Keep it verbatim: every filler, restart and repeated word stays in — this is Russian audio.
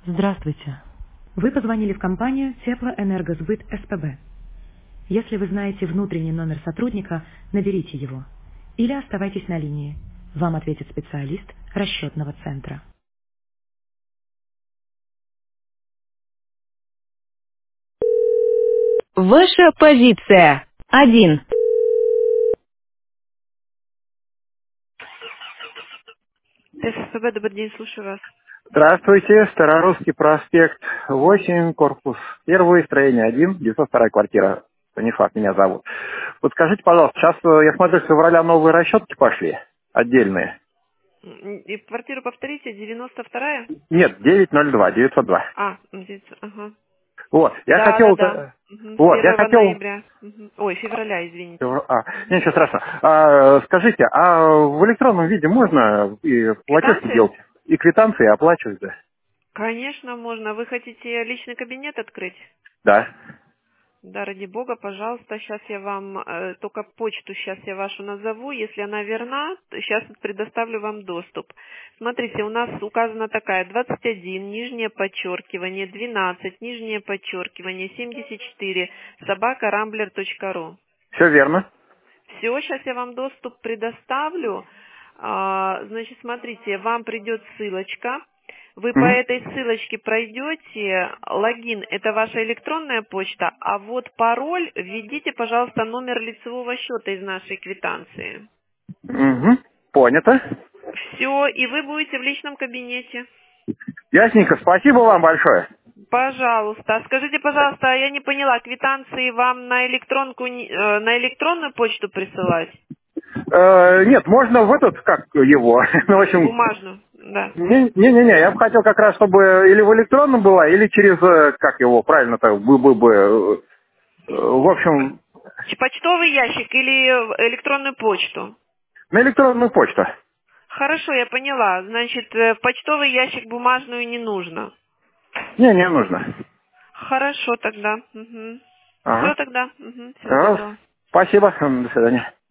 Здравствуйте. Вы позвонили в компанию Теплоэнергосбыт СПБ. Если вы знаете внутренний номер сотрудника, наберите его. Или оставайтесь на линии. Вам ответит специалист расчетного центра. Ваша позиция. Один. ССПБ, добрый день, слушаю вас. Здравствуйте, Старорусский проспект восемь, корпус первый, строение один, девятьсот вторая квартира. Станислав меня зовут. Вот скажите, пожалуйста, сейчас, э, я смотрю, с февраля новые расчетки пошли, отдельные. М, И квартиру повторите, девяносто вторая? Нет, девятьсот два, девятьсот два. А, здесь, ага. Вот, я Да, да, хотел, да. э, Мгм, С вот, я первого хотел, ноября. Мгм. Ой, февраля, извините. а, Мгм. ничего страшного. А, скажите, а в электронном виде можно и платежки Квитанции? делать, и квитанции оплачивать, да? Конечно, можно. Вы хотите личный кабинет открыть? Да. Да, ради бога, пожалуйста, сейчас я вам, э, только почту сейчас я вашу назову, если она верна, сейчас предоставлю вам доступ. Смотрите, у нас указана такая, двадцать один, нижнее подчеркивание, двенадцать, нижнее подчеркивание, семьдесят четыре, собака рамблер точка ру. Все верно. Все, сейчас я вам доступ предоставлю. А, значит, смотрите, вам придет ссылочка. Вы по Мгм. этой ссылочке пройдете, логин — это ваша электронная почта, а вот пароль введите, пожалуйста, номер лицевого счета из нашей квитанции. Мгм. Понято. Все, и вы будете в личном кабинете. Ясненько, спасибо вам большое. Пожалуйста. А скажите, пожалуйста, а я не поняла, квитанции вам на электронку, не- э, на электронную почту присылать? Э, нет, можно в этот, как его, ну, в общем, Бумажную, да. не-не-не, я бы хотел как раз, чтобы или в электронном была, или через, э, как его, правильно-то, бы, бы, бы, э, э, в общем, Ч- Почтовый ящик или в электронную почту? на электронную почту. Хорошо, я поняла. Значит, э, в почтовый ящик бумажную не нужно. Не, не нужно. Хорошо тогда. Все Ага. тогда. Мгм. Всего А, доброго. спасибо, до свидания.